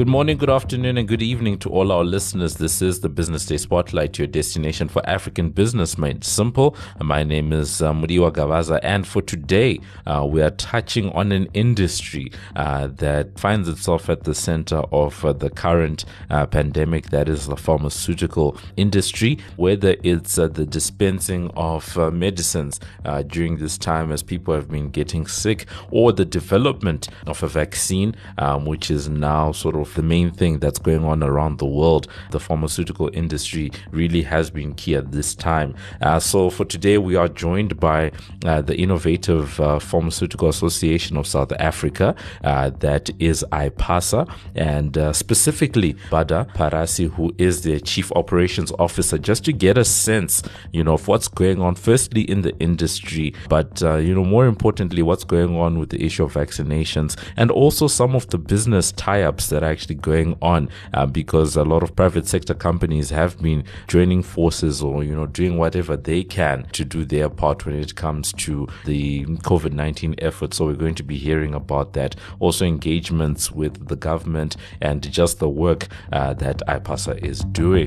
Good morning, good afternoon, and good evening to all our listeners. This is the Business Day Spotlight, your destination for African business made simple. My name is Mudiwa Gavaza, and for today, we are touching on an industry that finds itself at the center of the current pandemic, that is the pharmaceutical industry, whether it's the dispensing of medicines during this time as people have been getting sick, or the development of a vaccine, which is now sort of the main thing that's going on around the world. The pharmaceutical industry really has been key at this time. So for today, we are joined by the Innovative Pharmaceutical Association of South Africa, that is IPASA, and specifically Bada Parasi, who is their Chief Operations Officer, just to get a sense, of what's going on, firstly in the industry, but, more importantly, what's going on with the issue of vaccinations, and also some of the business tie-ups that are actually going on, because a lot of private sector companies have been joining forces or, doing whatever they can to do their part when it comes to the COVID-19 effort. So we're going to be hearing about that. Also engagements with the government and just the work that IPASA is doing.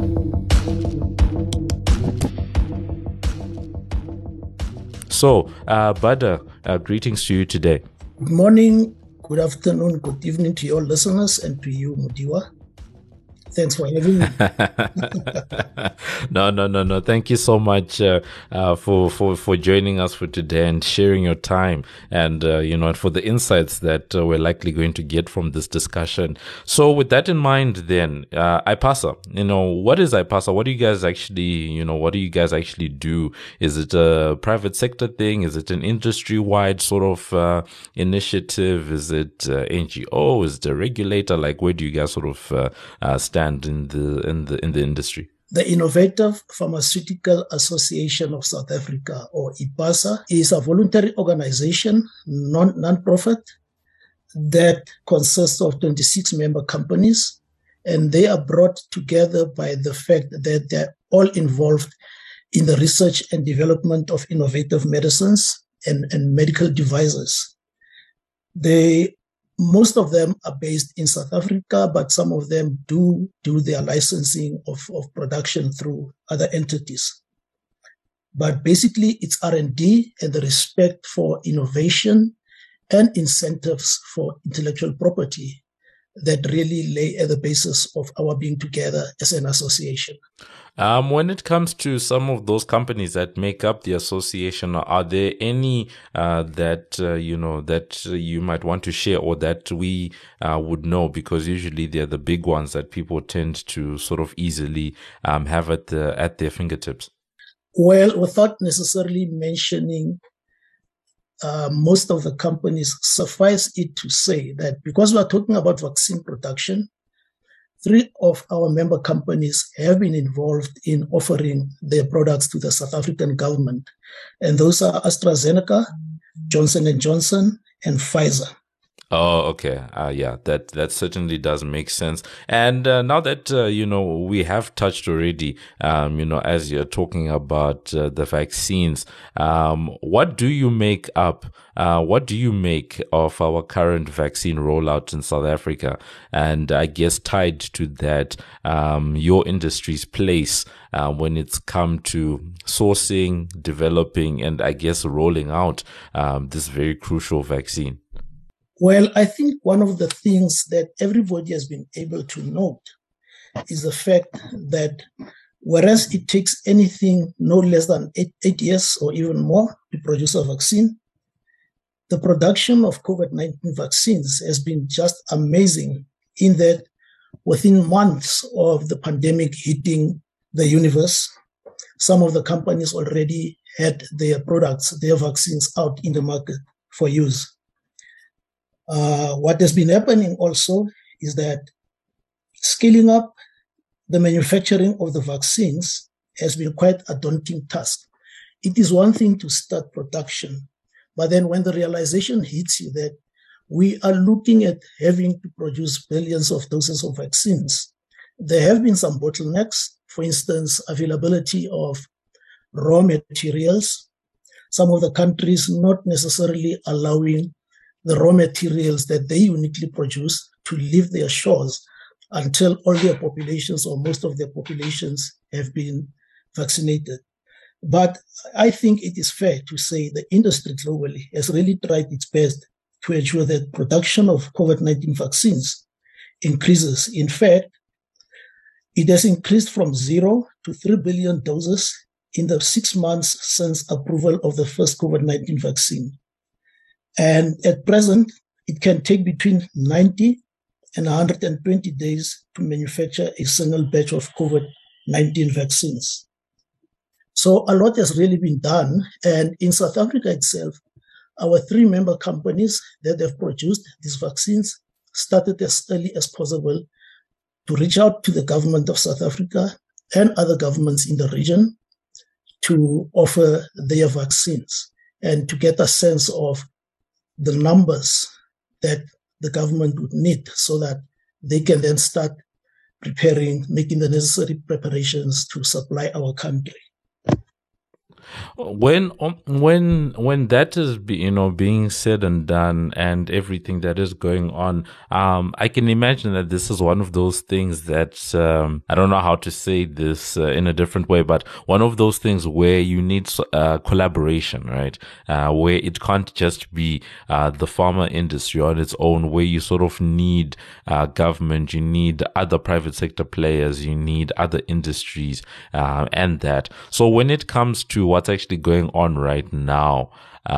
So, Bada, greetings to you today. Good morning, good afternoon, good evening to your listeners and to you, Mudiwa. Thanks for having me. No. Thank you so much for joining us for today and sharing your time and, for the insights that we're likely going to get from this discussion. So with that in mind, then, IPASA, what is IPASA? What do you guys actually do? Is it a private sector thing? Is it an industry-wide sort of initiative? Is it NGO? Is it a regulator? Like, where do you guys sort of stand in the industry? The Innovative Pharmaceutical Association of South Africa, or IPASA, is a voluntary organization, non-profit, that consists of 26 member companies, and they are brought together by the fact that they're all involved in the research and development of innovative medicines and medical devices. Most of them are based in South Africa, but some of them do their licensing of production through other entities. But basically, it's R&D and the respect for innovation and incentives for intellectual property that really lay at the basis of our being together as an association. When it comes to some of those companies that make up the association, are there any that you might want to share or that we would know? Because usually they're the big ones that people tend to sort of easily have at their fingertips. Well, without necessarily mentioning most of the companies, suffice it to say that because we are talking about vaccine production, 3 of our member companies have been involved in offering their products to the South African government. And those are AstraZeneca, Johnson & Johnson, and Pfizer. Oh, okay. Yeah, that certainly does make sense. And now that, we have touched already, as you're talking about the vaccines, what do you make of our current vaccine rollout in South Africa? And I guess tied to that, your industry's place when it's come to sourcing, developing, and I guess rolling out this very crucial vaccine? Well, I think one of the things that everybody has been able to note is the fact that whereas it takes anything no less than 8 years or even more to produce a vaccine, the production of COVID-19 vaccines has been just amazing in that within months of the pandemic hitting the universe, some of the companies already had their products, their vaccines out in the market for use. What has been happening also is that scaling up the manufacturing of the vaccines has been quite a daunting task. It is one thing to start production, but then when the realization hits you that we are looking at having to produce billions of doses of vaccines, there have been some bottlenecks, for instance, availability of raw materials, some of the countries not necessarily allowing the raw materials that they uniquely produce to leave their shores until all their populations or most of their populations have been vaccinated. But I think it is fair to say the industry globally has really tried its best to ensure that production of COVID-19 vaccines increases. In fact, it has increased from 0 to 3 billion doses in the 6 months since approval of the first COVID-19 vaccine. And at present, it can take between 90 and 120 days to manufacture a single batch of COVID-19 vaccines. So a lot has really been done. And in South Africa itself, our 3 member companies that have produced these vaccines started as early as possible to reach out to the government of South Africa and other governments in the region to offer their vaccines and to get a sense of the numbers that the government would need so that they can then start making the necessary preparations to supply our country. When that is being said and done, and everything that is going on, I can imagine that this is one of those things that I don't know how to say this in a different way, but one of those things where you need collaboration, right? Where it can't just be the pharma industry on its own, where you sort of need government, you need other private sector players, you need other industries, and that. So when it comes to what's actually going on right now,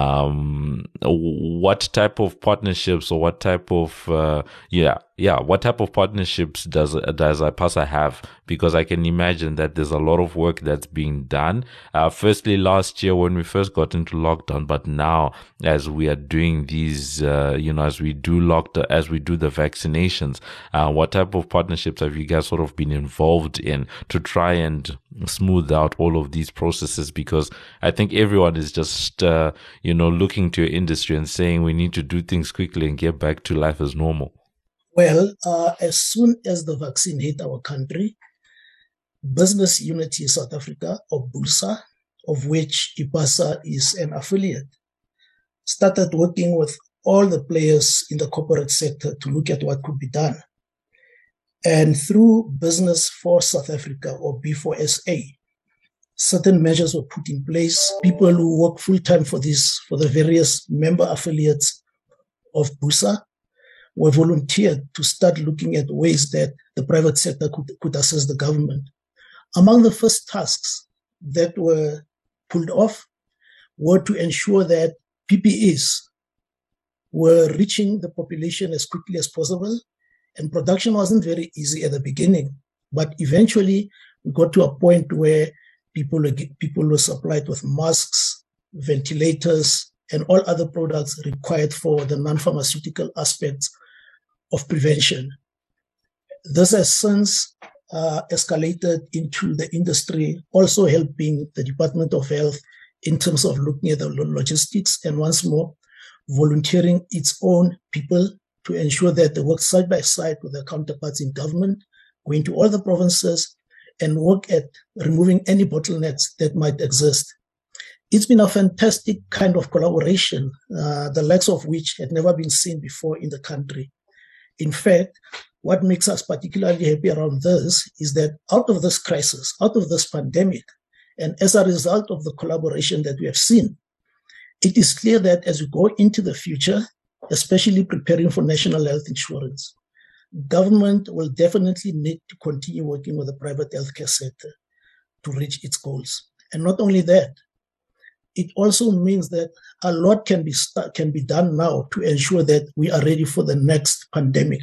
what type of partnerships or what type of what type of partnerships does IPASA have? Because I can imagine that there's a lot of work that's being done. Firstly, last year when we first got into lockdown, but now as we are doing these, as we do the vaccinations, what type of partnerships have you guys sort of been involved in to try and smooth out all of these processes? Because I think everyone is just, looking to your industry and saying we need to do things quickly and get back to life as normal. Well, as soon as the vaccine hit our country, Business Unity South Africa, or BUSA, of which IPASA is an affiliate, started working with all the players in the corporate sector to look at what could be done. And through Business for South Africa, or B4SA, certain measures were put in place. People who work full-time for the various member affiliates of BUSA were volunteered to start looking at ways that the private sector could assist the government. Among the first tasks that were pulled off were to ensure that PPEs were reaching the population as quickly as possible. And production wasn't very easy at the beginning, but eventually we got to a point where people were supplied with masks, ventilators, and all other products required for the non-pharmaceutical aspects of prevention. This has since escalated into the industry, also helping the Department of Health in terms of looking at the logistics and once more volunteering its own people to ensure that they work side by side with their counterparts in government, going to all the provinces and work at removing any bottlenecks that might exist. It's been a fantastic kind of collaboration, the likes of which had never been seen before in the country. In fact, what makes us particularly happy around this is that out of this crisis, out of this pandemic, and as a result of the collaboration that we have seen, it is clear that as we go into the future, especially preparing for national health insurance, government will definitely need to continue working with the private healthcare sector to reach its goals. And not only that, it also means that a lot can be done now to ensure that we are ready for the next pandemic.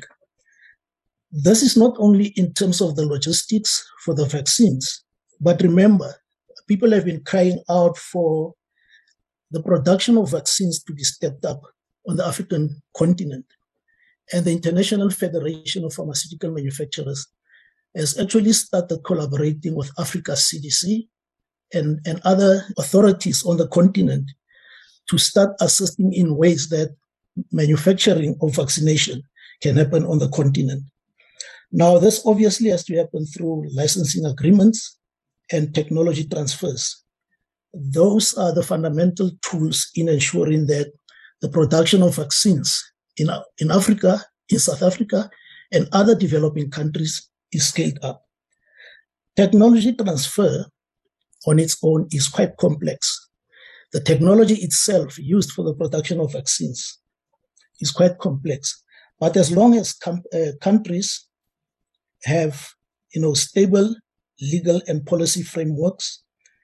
This is not only in terms of the logistics for the vaccines, but remember, people have been crying out for the production of vaccines to be stepped up on the African continent. And the International Federation of Pharmaceutical Manufacturers has actually started collaborating with Africa CDC and other authorities on the continent to start assisting in ways that manufacturing of vaccination can happen on the continent. Now, this obviously has to happen through licensing agreements and technology transfers. Those are the fundamental tools in ensuring that the production of vaccines in Africa in South Africa and other developing countries is scaled up. Technology transfer on its own is quite complex. The technology itself used for the production of vaccines is quite complex. But as long as countries have, stable legal and policy frameworks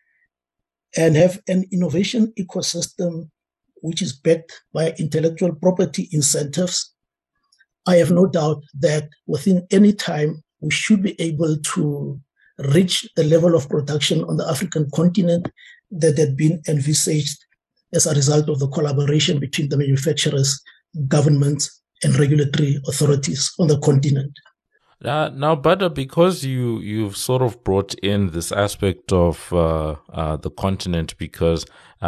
and have an innovation ecosystem which is backed by intellectual property incentives, I have no doubt that within any time we should be able to reach the level of production on the African continent that had been envisaged as a result of the collaboration between the manufacturers, governments, and regulatory authorities on the continent. Now, Bada, because you've sort of brought in this aspect of the continent, because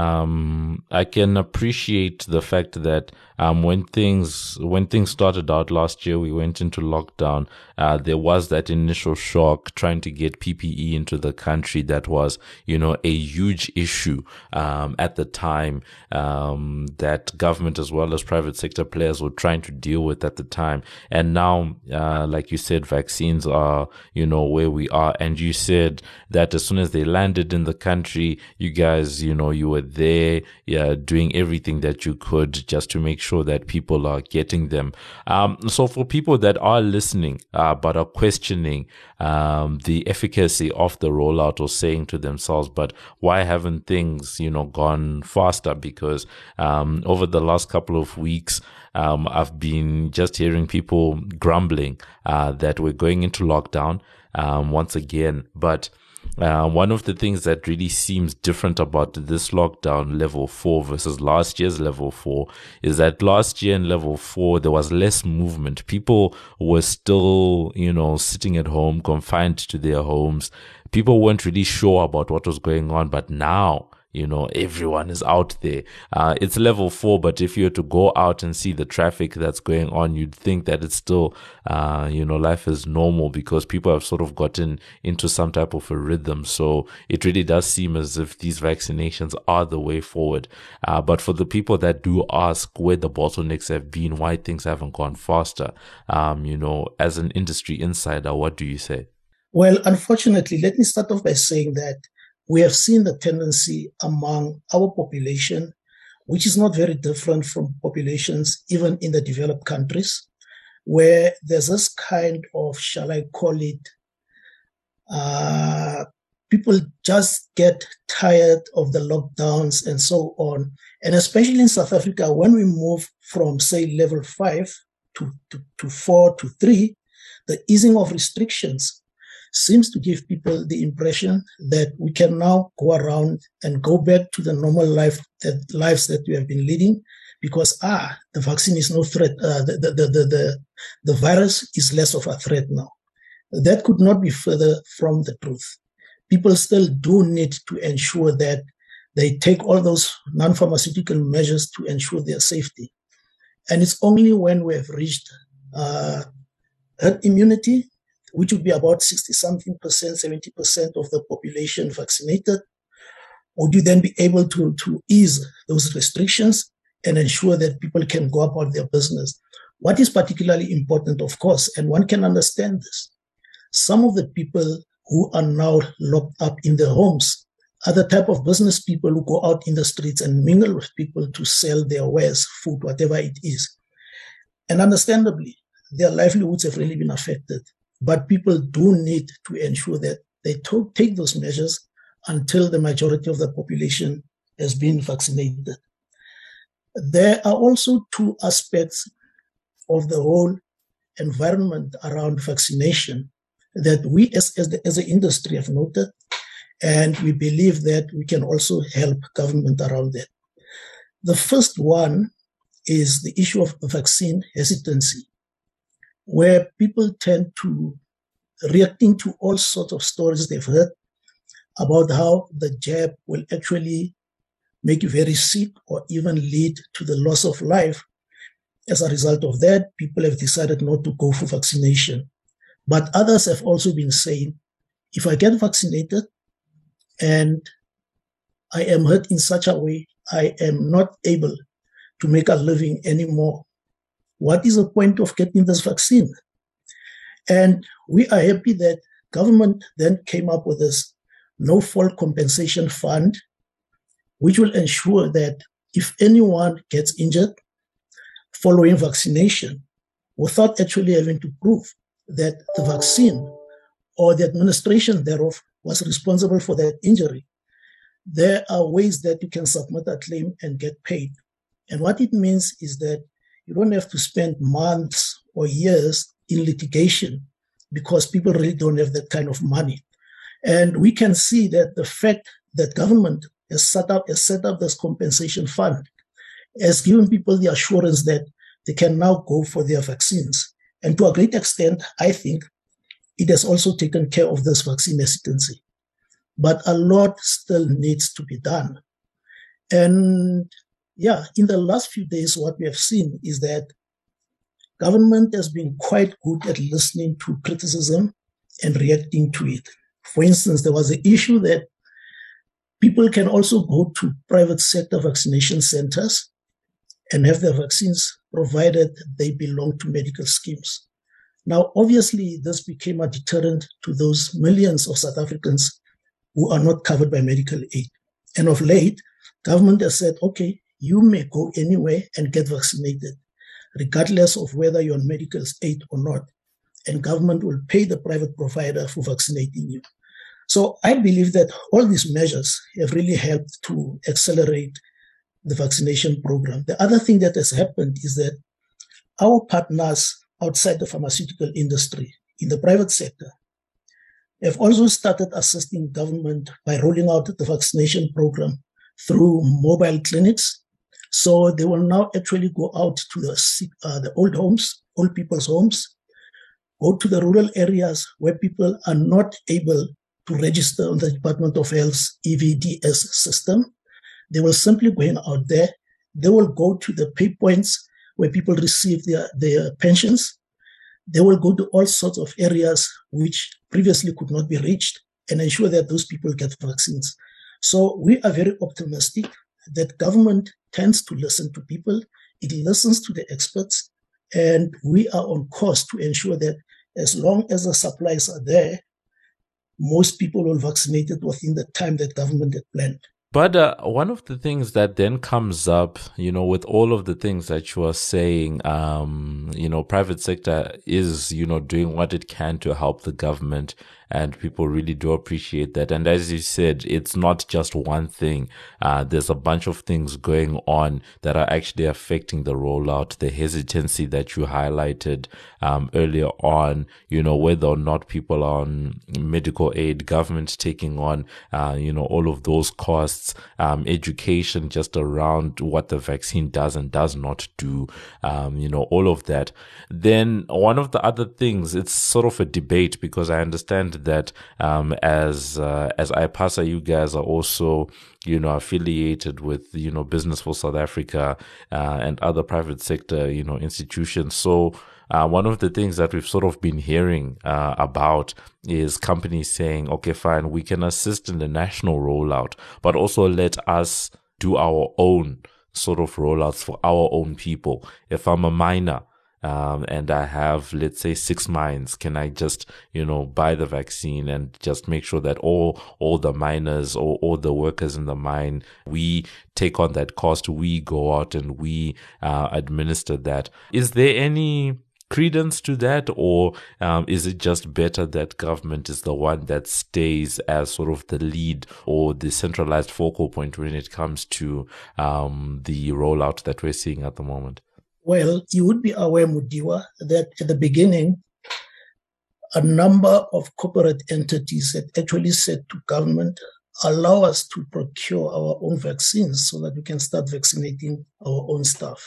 I can appreciate the fact that when things started out last year, we went into lockdown. There was that initial shock trying to get PPE into the country. That was, a huge issue at the time that government as well as private sector players were trying to deal with at the time. And now, like you said, vaccines are, where we are. And you said that as soon as they landed in the country, you guys, you were there, doing everything that you could just to make sure that people are getting them. So for people that are listening, but are questioning the efficacy of the rollout, or saying to themselves, but why haven't things, gone faster? Because over the last couple of weeks, I've been just hearing people grumbling that we're going into lockdown once again. But one of the things that really seems different about this lockdown level 4 versus last year's level 4 is that last year in level 4, there was less movement. People were still, sitting at home, confined to their homes. People weren't really sure about what was going on. But now, everyone is out there. It's level 4, but if you were to go out and see the traffic that's going on, you'd think that it's still, life is normal, because people have sort of gotten into some type of a rhythm. So it really does seem as if these vaccinations are the way forward. But for the people that do ask where the bottlenecks have been, why things haven't gone faster, as an industry insider, what do you say? Well, unfortunately, let me start off by saying that we have seen the tendency among our population, which is not very different from populations even in the developed countries, where there's this kind of, shall I call it, people just get tired of the lockdowns and so on. And especially in South Africa, when we move from, say, level 5 to 4 to 3, the easing of restrictions seems to give people the impression that we can now go around and go back to the normal lives that we have been leading, because the vaccine is no threat. The virus is less of a threat now. That could not be further from the truth. People still do need to ensure that they take all those non-pharmaceutical measures to ensure their safety. And it's only when we have reached herd immunity, which would be about 60-something percent, 70% of the population vaccinated, would you then be able to ease those restrictions and ensure that people can go about their business. What is particularly important, of course, and one can understand this, some of the people who are now locked up in their homes are the type of business people who go out in the streets and mingle with people to sell their wares, food, whatever it is. And understandably, their livelihoods have really been affected. But people do need to ensure that they take those measures until the majority of the population has been vaccinated. There are also two aspects of the whole environment around vaccination that we as an industry have noted, and we believe that we can also help government around that. The first one is the issue of vaccine hesitancy, where people tend to reacting to all sorts of stories they've heard about how the jab will actually make you very sick or even lead to the loss of life. As a result of that, people have decided not to go for vaccination. But others have also been saying, if I get vaccinated and I am hurt in such a way, I am not able to make a living anymore what is the point of getting this vaccine? And we are happy that government then came up with this no-fault compensation fund, which will ensure that if anyone gets injured following vaccination, without actually having to prove that the vaccine or the administration thereof was responsible for that injury, there are ways that you can submit a claim and get paid. And what it means is that you don't have to spend months or years in litigation because people really don't have that kind of money. And we can see that the fact that government has set up this compensation fund has given people the assurance that they can now go for their vaccines. And to a great extent, I think it has also taken care of this vaccine hesitancy. But a lot still needs to be done. And yeah, in the last few days, what we have seen is that government has been quite good at listening to criticism and reacting to it. For instance, there was an issue that people can also go to private sector vaccination centers and have their vaccines provided they belong to medical schemes. Now, obviously, this became a deterrent to those millions of South Africans who are not covered by medical aid. And of late, government has said, okay, you may go anywhere and get vaccinated, regardless of whether you're on medical aid or not. And government will pay the private provider for vaccinating you. So I believe that all these measures have really helped to accelerate the vaccination program. The other thing that has happened is that our partners outside the pharmaceutical industry, in the private sector, have also started assisting government by rolling out the vaccination program through mobile clinics. So they will now actually go out to the old homes, old people's homes, go to the rural areas where people are not able to register on the Department of Health's EVDS system. They will simply go in out there. They will go to the pay points where people receive their pensions. They will go to all sorts of areas which previously could not be reached and ensure that those people get vaccines. So we are very optimistic that government tends to listen to people. It listens to the experts, and we are on course to ensure that as long as the supplies are there, most people will vaccinate it within the time that government had planned. But one of the things that then comes up, with all of the things that you are saying, private sector is, doing what it can to help the government, and people really do appreciate that. And as you said, it's not just one thing. There's a bunch of things going on that are actually affecting the rollout, the hesitancy that you highlighted earlier on, whether or not people are on medical aid, government taking on, all of those costs, education just around what the vaccine does and does not do, all of that. Then one of the other things, it's sort of a debate, because I understand that as IPASA, you guys are also affiliated with Business for South Africa and other private sector institutions. So one of the things that we've sort of been hearing about is companies saying, okay, fine, we can assist in the national rollout, but also let us do our own sort of rollouts for our own people. If I'm a miner, and I have, let's say, 6 mines, can I just, buy the vaccine and just make sure that all the miners or all the workers in the mine, we take on that cost, we go out and we administer that? Is there any credence to that, or is it just better that government is the one that stays as sort of the lead or the centralized focal point when it comes to the rollout that we're seeing at the moment? Well, you would be aware, Mudiwa, that at the beginning, a number of corporate entities had actually said to government, allow us to procure our own vaccines so that we can start vaccinating our own staff.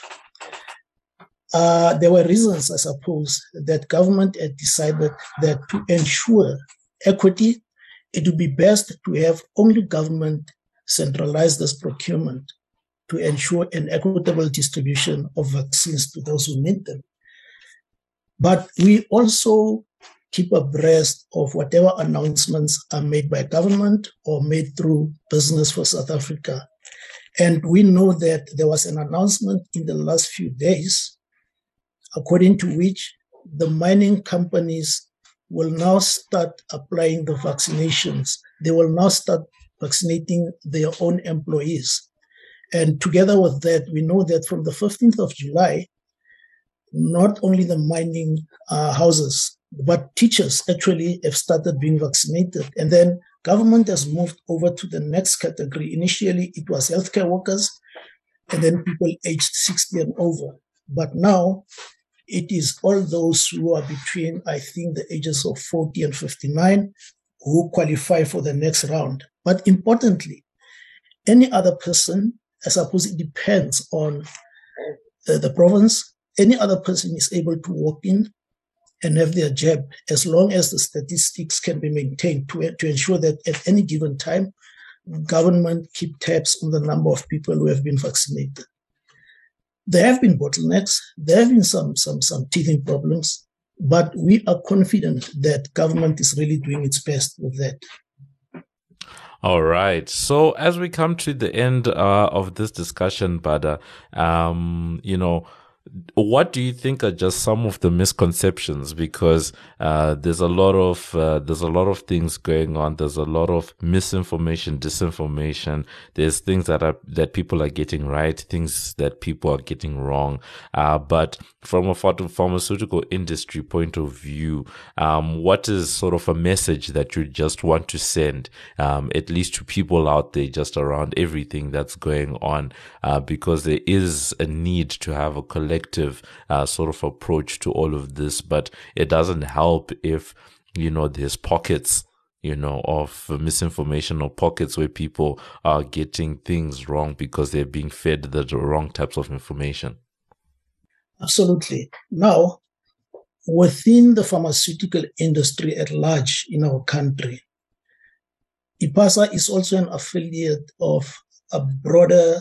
There were reasons, I suppose, that government had decided that to ensure equity, it would be best to have only government centralize this procurement to ensure an equitable distribution of vaccines to those who need them. But we also keep abreast of whatever announcements are made by government or made through Business for South Africa. And we know that there was an announcement in the last few days according to which the mining companies will now start applying the vaccinations. They will now start vaccinating their own employees. And together with that, we know that from the 15th of July, not only the mining houses, but teachers actually have started being vaccinated. And then government has moved over to the next category. Initially, it was healthcare workers, and then people aged 60 and over. But now, it is all those who are between, I think, the ages of 40 and 59 who qualify for the next round. But importantly, any other person, I suppose it depends on the province, any other person is able to walk in and have their jab as long as the statistics can be maintained to ensure that at any given time, government keep tabs on the number of people who have been vaccinated. There have been bottlenecks, there have been some teething problems, but we are confident that government is really doing its best with that. All right. So as we come to the end of this discussion, Bada, what do you think are just some of the misconceptions? Because there's a lot of things going on. There's a lot of misinformation, disinformation. There's things that people are getting right, things that people are getting wrong. But from a pharmaceutical industry point of view, what is sort of a message that you just want to send, at least to people out there, just around everything that's going on? Because there is a need to have a collective sort of approach to all of this, but it doesn't help if there's pockets of misinformation, or pockets where people are getting things wrong because they're being fed the wrong types of information. Absolutely. Now, within the pharmaceutical industry at large in our country, IPASA is also an affiliate of a broader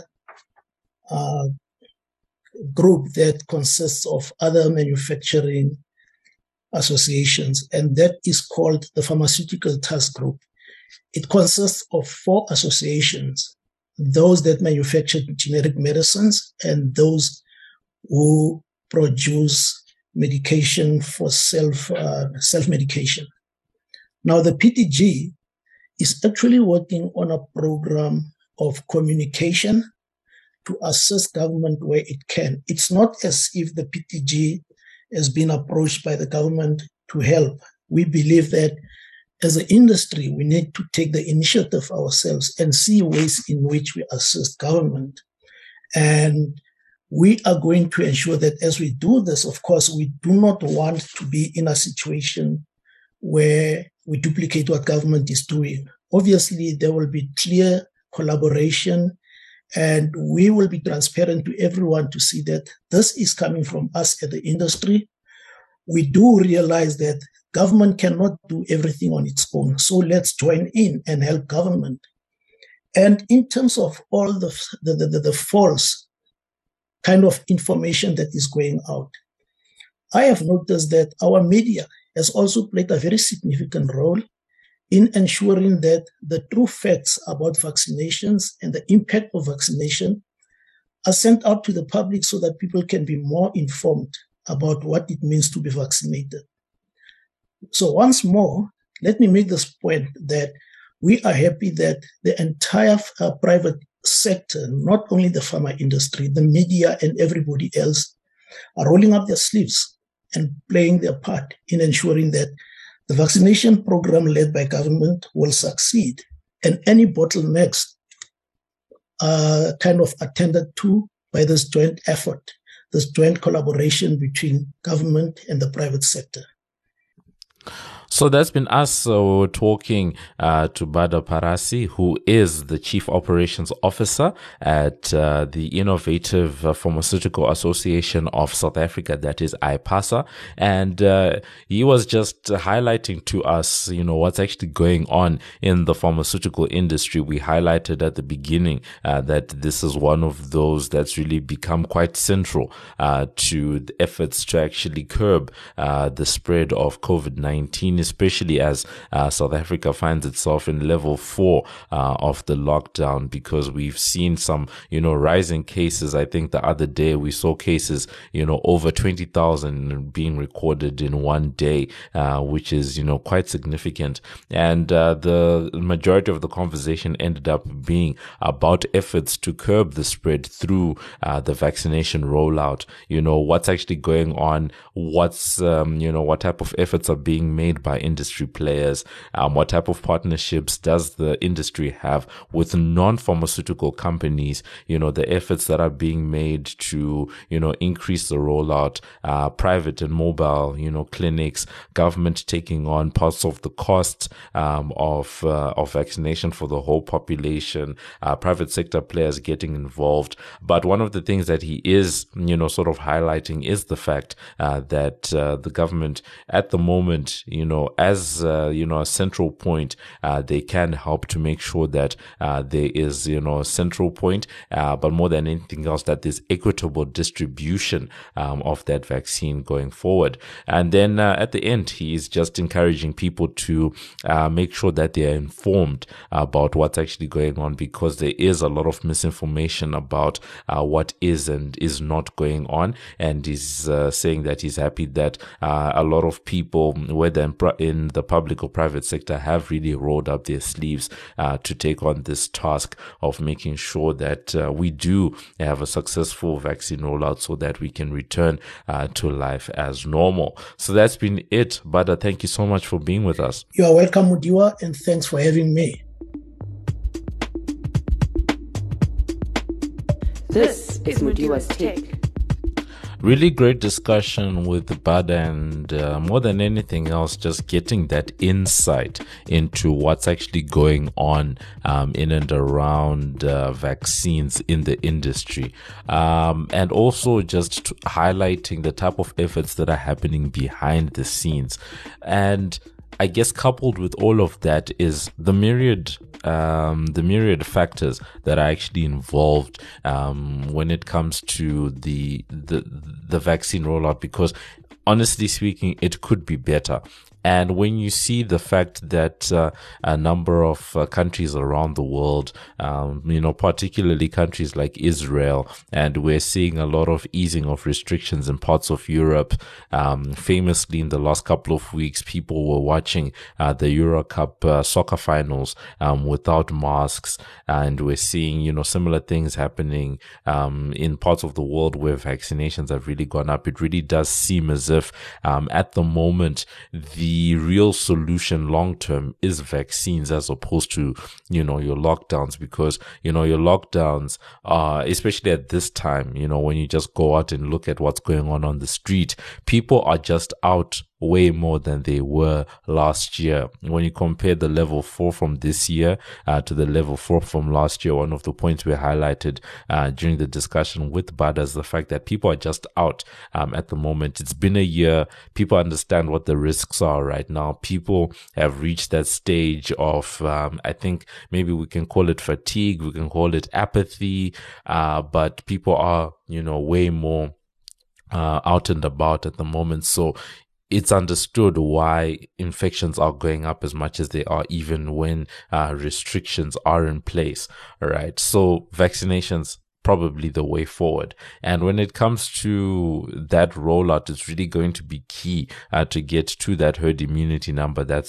group that consists of other manufacturing associations, and that is called the Pharmaceutical Task Group. It consists of 4 associations: those that manufacture generic medicines and those who produce medication for self-medication. Now, the PTG is actually working on a program of communication to assist government where it can. It's not as if the PTG has been approached by the government to help. We believe that as an industry, we need to take the initiative ourselves and see ways in which we assist government. And we are going to ensure that as we do this, of course, we do not want to be in a situation where we duplicate what government is doing. Obviously, there will be clear collaboration, and we will be transparent to everyone to see that this is coming from us at the industry. We do realize that government cannot do everything on its own. So let's join in and help government. And in terms of all the false kind of information that is going out, I have noticed that our media has also played a very significant role in ensuring that the true facts about vaccinations and the impact of vaccination are sent out to the public so that people can be more informed about what it means to be vaccinated. So once more, let me make this point that we are happy that the entire private sector, not only the pharma industry, the media and everybody else, are rolling up their sleeves and playing their part in ensuring that the vaccination program led by government will succeed, and any bottlenecks are kind of attended to by this joint effort, this joint collaboration between government and the private sector. So that's been us talking to Bada Parasi, who is the Chief Operations Officer at the Innovative Pharmaceutical Association of South Africa, that is IPASA. And he was just highlighting to us, what's actually going on in the pharmaceutical industry. We highlighted at the beginning that this is one of those that's really become quite central to the efforts to actually curb the spread of COVID-19, especially as South Africa finds itself in level 4 of the lockdown, because we've seen some, rising cases. I think the other day we saw cases, over 20,000 being recorded in one day, which is, quite significant. And the majority of the conversation ended up being about efforts to curb the spread through the vaccination rollout. What's actually going on, what's, what type of efforts are being made by industry players, what type of partnerships does the industry have with non-pharmaceutical companies, the efforts that are being made to, increase the rollout, private and mobile, clinics, government taking on parts of the cost of vaccination for the whole population, private sector players getting involved. But one of the things that he is, sort of highlighting is the fact that the government at the moment, as, a central point, they can help to make sure that there is, a central point, but more than anything else, that there's equitable distribution of that vaccine going forward. And then at the end, he is just encouraging people to make sure that they are informed about what's actually going on, because there is a lot of misinformation about what is and is not going on. And he's saying that he's happy that a lot of people, whether in the public or private sector, have really rolled up their sleeves to take on this task of making sure that we do have a successful vaccine rollout so that we can return to life as normal. So that's been it. Bada, thank you so much for being with us. You are welcome, Mudiwa, and thanks for having me. This is Mudiwa's Take. Really great discussion with Bada, and more than anything else, just getting that insight into what's actually going on in and around vaccines in the industry, and also just highlighting the type of efforts that are happening behind the scenes. And I guess coupled with all of that is the myriad factors that are actually involved when it comes to the vaccine rollout, because honestly speaking, it could be better. And when you see the fact that a number of countries around the world, particularly countries like Israel, and we're seeing a lot of easing of restrictions in parts of Europe. Famously, in the last couple of weeks, people were watching the Euro Cup soccer finals without masks, and we're seeing, similar things happening in parts of the world where vaccinations have really gone up. It really does seem as if at the moment the real solution long term is vaccines, as opposed to your lockdowns, because your lockdowns are, especially at this time, when you just go out and look at what's going on the street, people are just out way more than they were last year. When you compare the level 4 from this year to the level 4 from last year, one of the points we highlighted during the discussion with Bada is the fact that people are just out at the moment. It's been a year. People understand what the risks are right now. People have reached that stage of, I think maybe we can call it fatigue, we can call it apathy, but people are, way more out and about at the moment. So it's understood why infections are going up as much as they are, even when restrictions are in place. All right. So vaccinations, probably the way forward. And when it comes to that rollout, it's really going to be key to get to that herd immunity number, that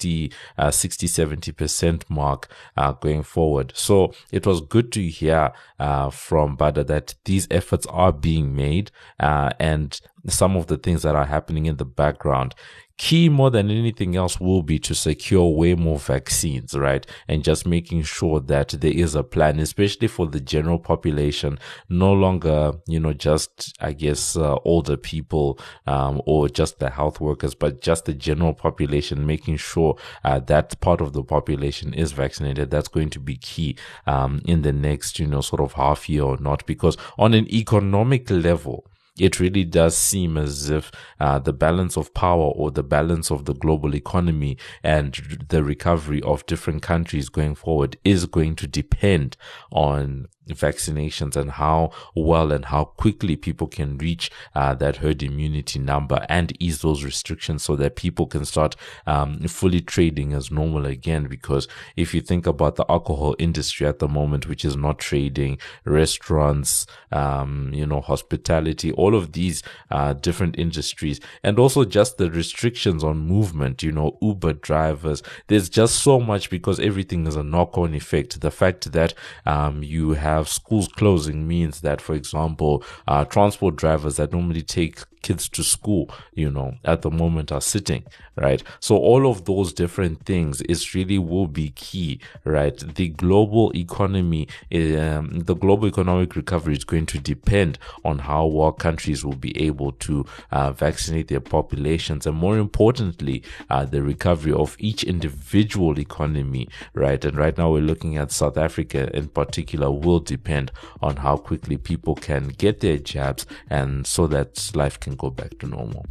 60-70% mark going forward. So it was good to hear from Bada that these efforts are being made, and some of the things that are happening in the background. Key more than anything else will be to secure way more vaccines, right? And just making sure that there is a plan, especially for the general population, no longer, just, I guess, older people, or just the health workers, but just the general population, making sure that part of the population is vaccinated. That's going to be key in the next, sort of half year or not, because on an economic level, it really does seem as if the balance of power, or the balance of the global economy and the recovery of different countries going forward, is going to depend on vaccinations and how well and how quickly people can reach that herd immunity number and ease those restrictions so that people can start fully trading as normal again. Because if you think about the alcohol industry at the moment, which is not trading, restaurants, hospitality, all of these different industries, and also just the restrictions on movement, Uber drivers, there's just so much, because everything is a knock-on effect. The fact that you have schools closing means that, for example, transport drivers that normally take kids to school, at the moment are sitting, right? So all of those different things is really will be key, right? The global economy, the global economic recovery is going to depend on how well countries will be able to vaccinate their populations, and more importantly, the recovery of each individual economy, right? And right now we're looking at South Africa in particular will depend on how quickly people can get their jabs, and so that life can go back to normal.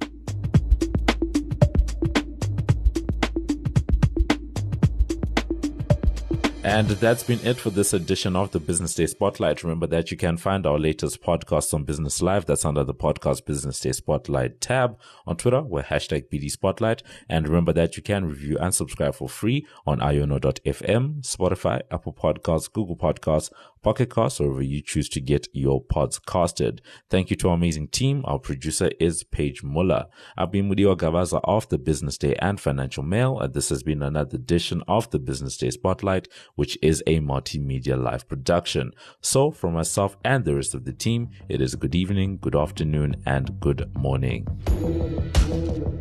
And that's been it for this edition of the Business Day Spotlight. Remember that you can find our latest podcast on Business Live. That's under the podcast Business Day Spotlight tab. On Twitter, we're #BD Spotlight. And remember that you can review and subscribe for free on iono.fm, Spotify, Apple Podcasts, Google Podcasts, Pocket Casts, or wherever you choose to get your pods casted. Thank you to our amazing team. Our producer is Paige Muller. I've been Mudiwa Gavaza of the Business Day and Financial Mail, and this has been another edition of the Business Day Spotlight, which is a multimedia live production. So from myself and the rest of the team, it is good evening, good afternoon, and good morning.